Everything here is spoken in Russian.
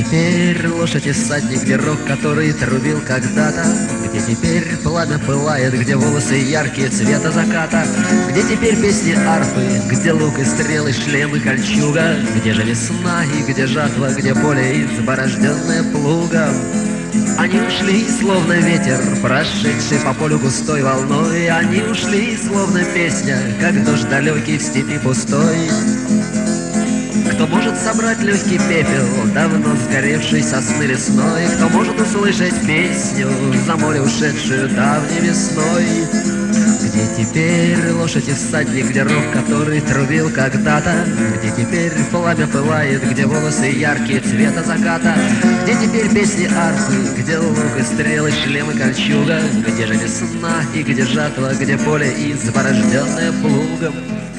теперь лошадь и всадник, где рог, который трубил когда-то? Где теперь пламя пылает, где волосы яркие цвета заката? Где теперь песни арфы, где лук и стрелы, шлем и кольчуга? Где же весна и где жатва, где поле изборожденное плугом? Они ушли, словно ветер, прошедший по полю густой волной. Они ушли, словно песня, как дождь далекий в степи пустой. Кто может собрать легкий пепел, давно сгоревший сосны лесной? Кто может услышать песню за море, ушедшую давней весной? Где теперь лошадь и всадник, где рог, который трубил когда-то? Где теперь пламя пылает, где волосы яркие цвета заката? Где теперь песни арфы, где лук и стрелы, шлем и кольчуга? Где же весна и где жатва, где поле изборожденное плугом?